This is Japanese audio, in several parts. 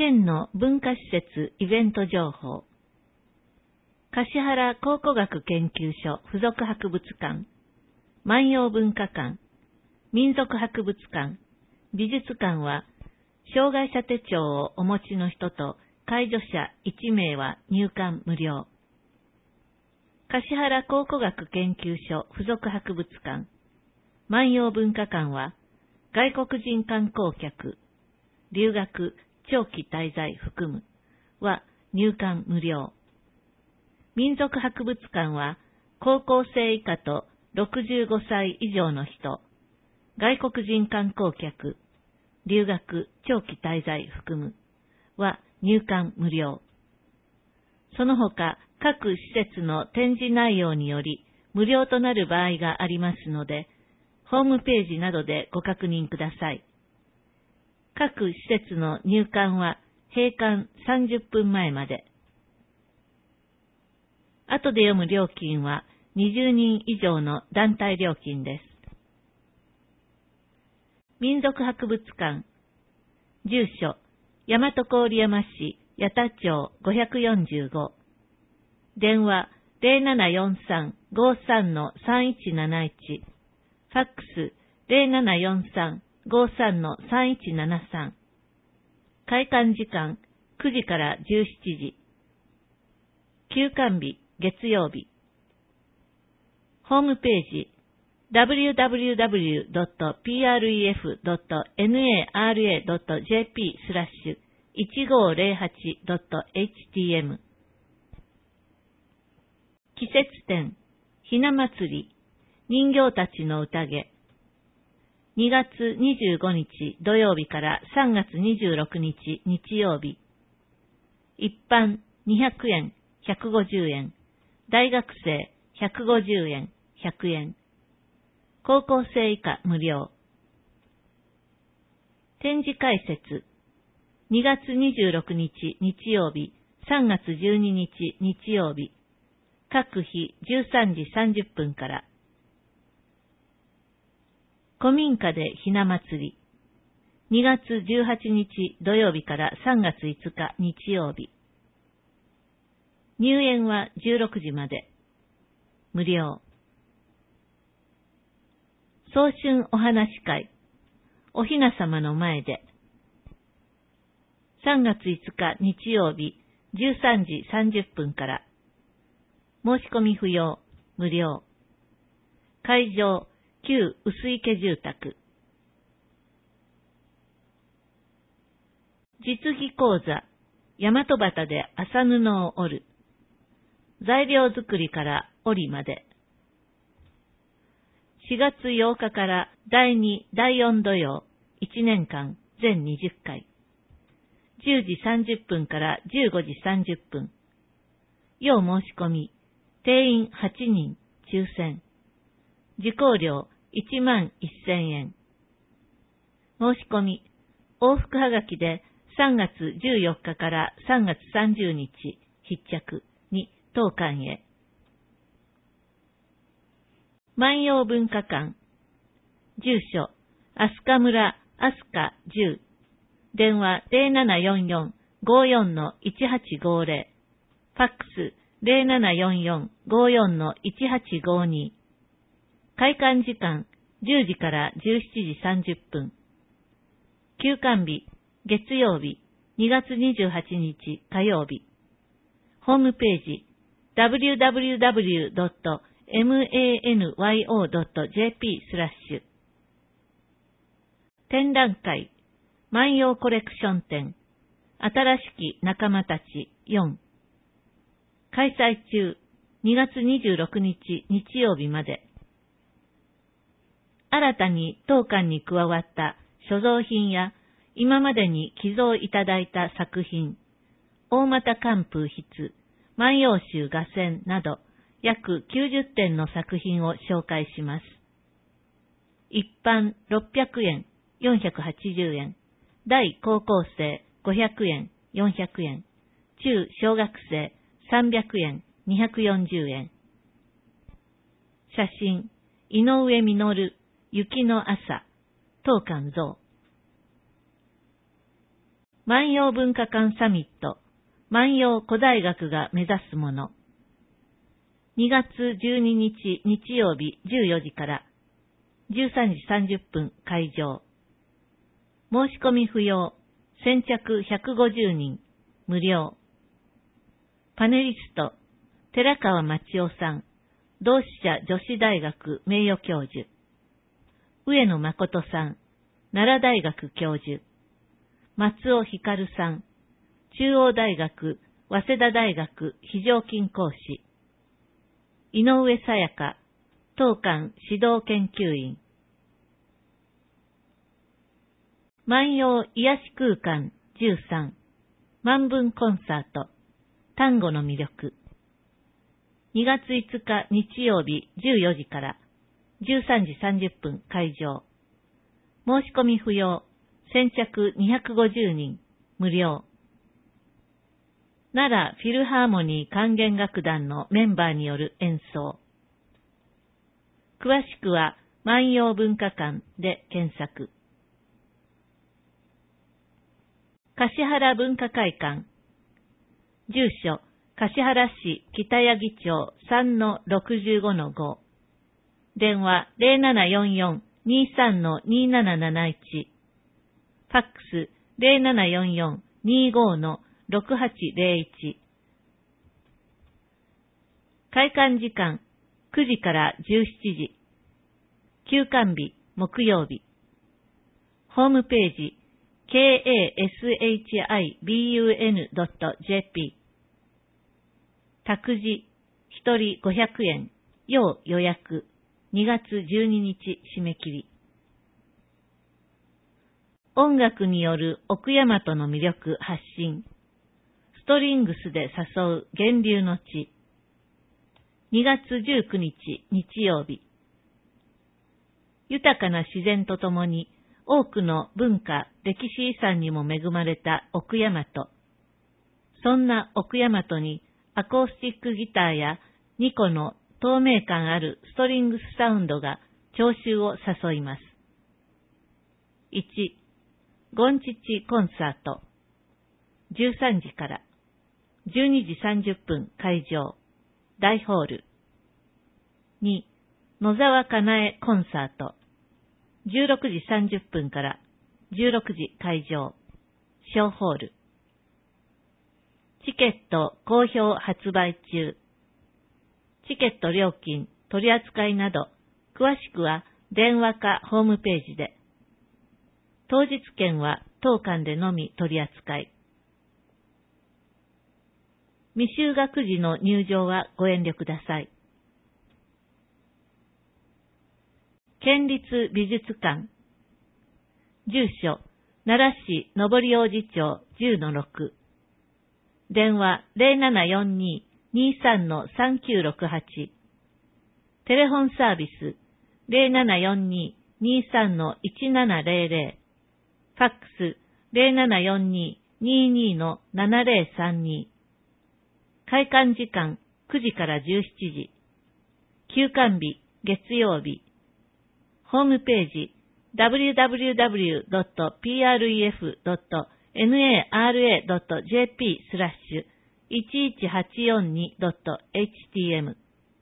県の文化施設イベント情報。橿原考古学研究所附属博物館、万葉文化館、民族博物館、美術館は、障害者手帳をお持ちの人と介助者1名は入館無料。橿原考古学研究所附属博物館、万葉文化館は、外国人観光客、留学、長期滞在含むは入館無料。民族博物館は、高校生以下と65歳以上の人、外国人観光客、留学、長期滞在含むは入館無料。その他、各施設の展示内容により無料となる場合がありますので、ホームページなどでご確認ください。各施設の入館は閉館30分前まで。後で読む料金は20人以上の団体料金です。民族博物館。住所、大和郡山市八田町545。電話0743-53-3171。ファックス0743-53-3173。開館時間9時から17時。休館日月曜日。ホームページ www.pref.nara.jp/1508.htm 季節展ひな祭り人形たちの宴2月25日土曜日から3月26日日曜日。一般200円、150円。大学生150円、100円。高校生以下無料。展示解説。2月26日日曜日、3月12日日曜日。各日13時30分から。古民家でひな祭り。2月18日土曜日から3月5日日曜日。入園は16時まで。無料。早春お話会。おひな様の前で。3月5日日曜日13時30分から。申し込み不要。無料。会場、旧薄池住宅。実技講座、大和旗で麻布を織る。材料作りから織りまで。4月8日から第2、第4土曜、1年間全20回。10時30分から15時30分。要申し込み、定員8人、抽選。受講料11,000円。申し込み、往復はがきで3月14日から3月30日、必着に当館へ。万葉文化館。住所、飛鳥村飛鳥10。電話0744-54-1850。ファックス0744-54-1852。開館時間10時から17時30分。休館日月曜日2月28日火曜日。ホームページ www.manyo.jp/ 展覧会万葉コレクション展新しき仲間たち4。開催中2月26日日曜日まで。新たに当館に加わった所蔵品や今までに寄贈いただいた作品、大俣漢風筆、万葉集画選など約90点の作品を紹介します。一般600円、480円、大高校生500円、400円、中小学生300円、240円。写真、井上実、雪の朝、当館像。 万葉文化館サミット、万葉古代学が目指すもの。2月12日日曜日14時から13時30分会場。申し込み不要。先着150人。無料。パネリスト、寺川町夫さん。同志社女子大学名誉教授。上野誠さん。奈良大学教授。松尾光さん。中央大学、早稲田大学非常勤講師。井上さやか、当館指導研究員。万葉癒し空間13、万文コンサート、単語の魅力。2月5日日曜日14時から13時30分会場。申し込み不要。先着250人。無料。奈良フィルハーモニー管弦楽団のメンバーによる演奏。詳しくは万葉文化館で検索。橿原文化会館。住所、橿原市北八木町 3-65-5。電話 0744-23-2771。ファックス 0744-25-6801。開館時間9時から17時。休館日木曜日。ホームページkashibun.jp。 託児1人500円要予約。2月12日締め切り。音楽による奥大和の魅力発信。ストリングスで誘う源流の地。2月19日日曜日。豊かな自然とともに多くの文化、歴史遺産にも恵まれた奥大和。そんな奥大和にアコースティックギターや2個の透明感あるストリングスサウンドが聴衆を誘います。1、ゴンチッチコンサート。13時から12時30分会場。大ホール。2、野沢かなえコンサート。16時30分から16時会場。小ホール。チケット好評発売中。チケット料金、取り扱いなど、詳しくは電話かホームページで。当日券は当館でのみ取り扱い。未就学時の入場はご遠慮ください。県立美術館。住所、奈良市上り王子町 10-6。電話 0742-23-3968。テレホンサービス 0742-23-1700。ファックス 0742-22-7032。開館時間9時から17時。休館日月曜日。ホームページ www.pref.nara.jp/11842.htm。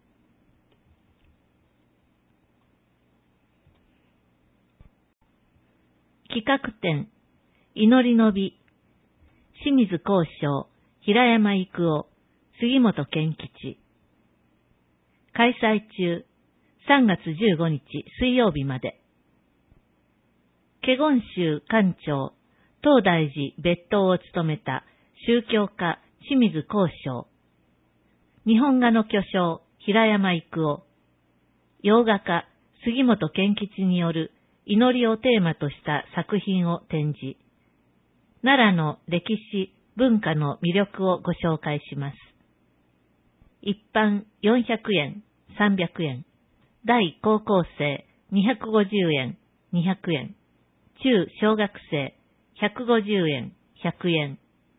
企画展、祈りの美、清水光章、平山郁夫、杉本健吉。開催中、3月15日水曜日まで。華厳宗館長、東大寺別当を務めた宗教家清水光章。日本画の巨匠、平山郁夫。洋画家、杉本健吉による祈りをテーマとした作品を展示。奈良の歴史、文化の魅力をご紹介します。一般400円、300円。大高校生250円、200円。中小学生150円、100円。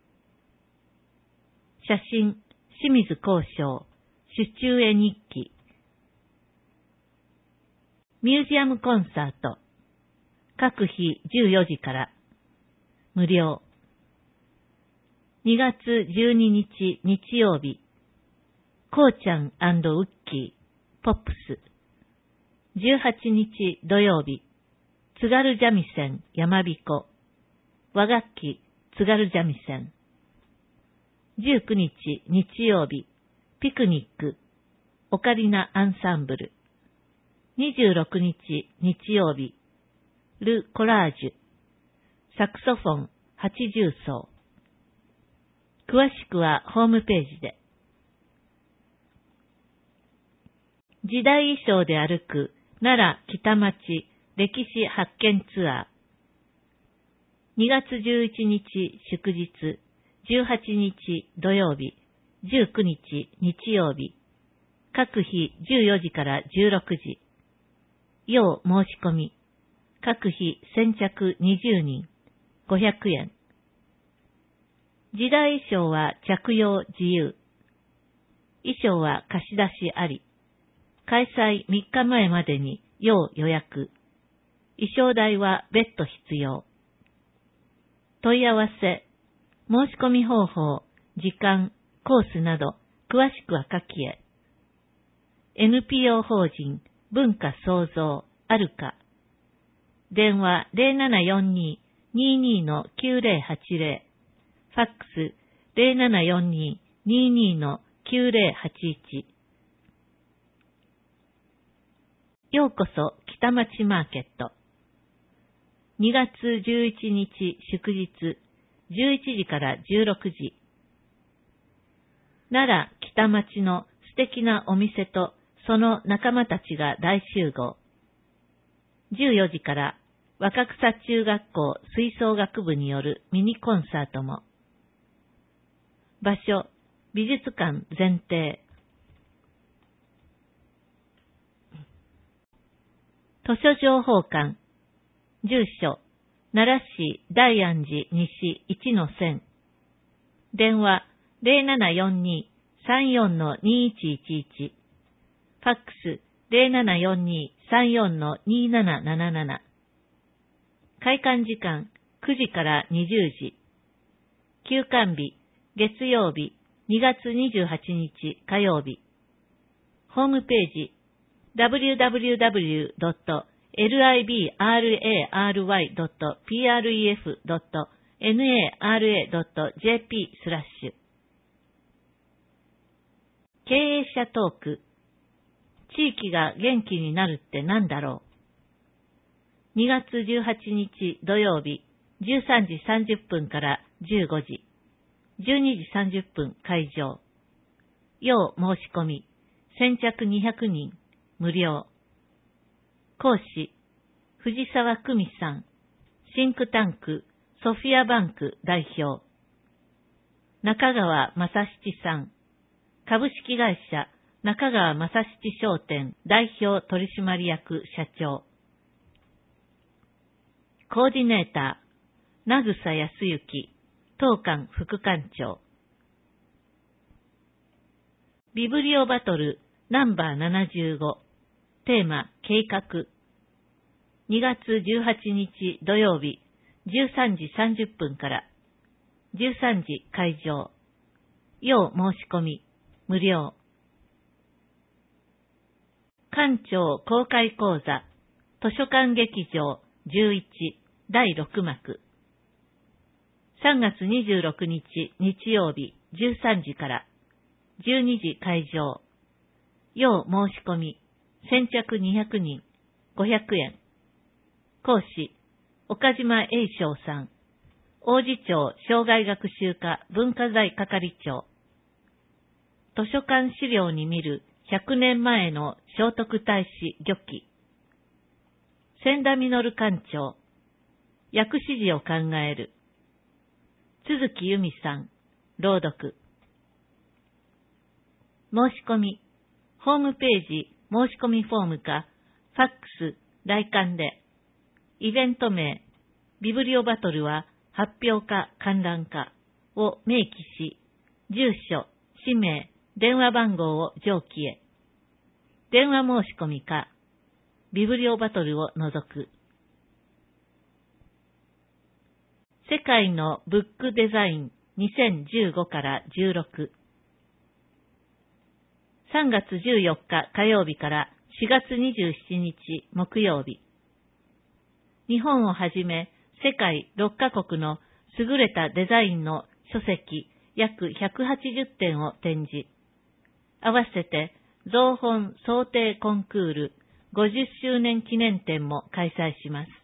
写真、清水光章、出中絵日記。ミュージアムコンサート。各日14時から。無料。 2月12日日曜日、こうちゃん&ウッキー、ポップス。18日土曜日、津軽三味線山彦、和楽器津軽三味線。19日日曜日、ピクニック、オカリナアンサンブル。26日日曜日、ル・コラージュ、サクソフォン80奏。詳しくはホームページで。時代衣装で歩く奈良北町歴史発見ツアー。2月11日祝日、18日土曜日、19日日曜日、各日14時から16時。要申し込み。各日先着20人、500円。時代衣装は着用自由。衣装は貸し出しあり。開催3日前までに要予約。衣装代は別途必要。問い合わせ、申し込み方法、時間、コースなど、詳しくは下記へ。NPO 法人文化創造あるか。電話 0742-22-9080。ファックス 0742-22-9081。ようこそ北町マーケット。2月11日祝日、11時から16時。奈良北町の素敵なお店とその仲間たちが大集合。14時から若草中学校吹奏楽部によるミニコンサートも。場所、美術館前庭。図書情報館。住所、奈良市大安寺西 1-1000。電話、0742-34-2111。ファックス、0742-34-2777。開館時間、9時から20時。休館日、月曜日、2月28日火曜日。ホームページ、www.library.pref.nara.jp/経営者トーク。地域が元気になるって何だろう。2月18日土曜日、13時30分から15時。12時30分会場。要申し込み。先着200人。無料。講師、藤沢久美さん。シンクタンク、ソフィアバンク代表。中川正七さん。株式会社、中川正七商店代表取締役社長。コーディネーター、名草康之、当館副館長。ビブリオバトルナンバー75。テーマ、計画。2月18日土曜日、13時30分から。13時会場。要申し込み。無料。館長公開講座。図書館劇場11第6幕。3月26日日曜日13時から。12時会場。要申し込み。先着200人。500円。講師。岡島栄翔さん。王子町生涯学習課文化財係長。図書館資料に見る100年前の聖徳太子御記。千田実館長。訳指示を考える。都築由美さん。朗読。申し込み。ホームページ申し込みフォームか、ファックス、来館で。イベント名、ビブリオバトルは発表か観覧かを明記し、住所、氏名、電話番号を上記へ。電話申し込みか、ビブリオバトルを除く。世界のブックデザイン 2015から16。3月14日火曜日から4月27日木曜日。日本をはじめ世界6カ国の優れたデザインの書籍約180点を展示。合わせて造本装丁コンクール50周年記念展も開催します。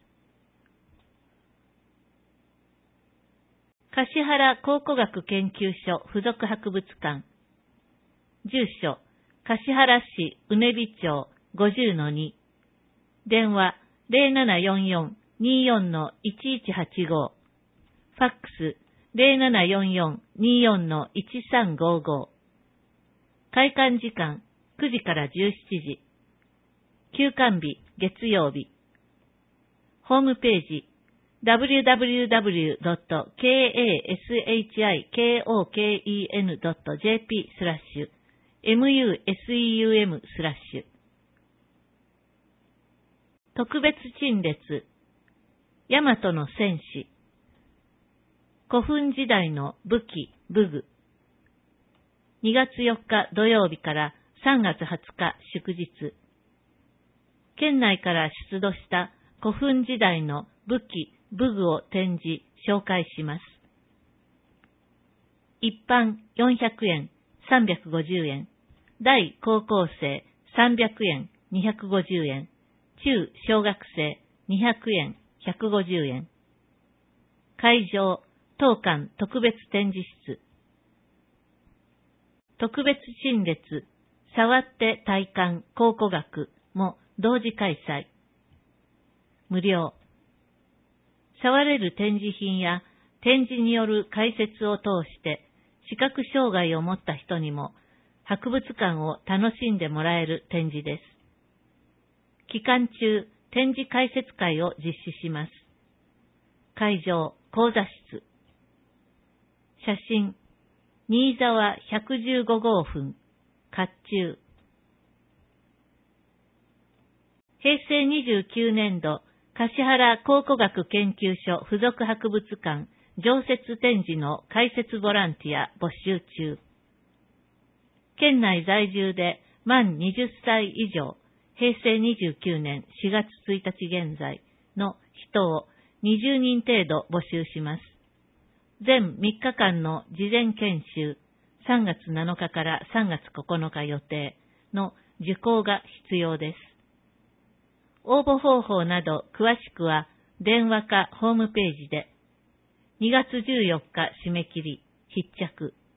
橿原考古学研究所附属博物館。住所、橿原市うねび町 50-2。電話0744-24-1185。ファックス0744-24-1355。開館時間9時から17時。休館日月曜日。ホームページwww.kashikoken.jp/museum/特別陳列大和の戦士古墳時代の武器武具2月4日土曜日から3月20日祝日県内から出土した古墳時代の武器武具を展示紹介します。一般400円350円大高校生300円250円中小学生200円150円会場当館特別展示室特別陳列触って体感考古学も同時開催無料触れる展示品や展示による解説を通して視覚障害を持った人にも博物館を楽しんでもらえる展示です。期間中展示解説会を実施します。会場講座室写真新沢115号墳甲冑平成29年度橿原考古学研究所附属博物館常設展示の解説ボランティア募集中。県内在住で満20歳以上、平成29年4月1日現在の人を20人程度募集します。全3日間の事前研修、3月7日から3月9日予定の受講が必要です。応募方法など詳しくは電話かホームページで2月14日締め切り必着。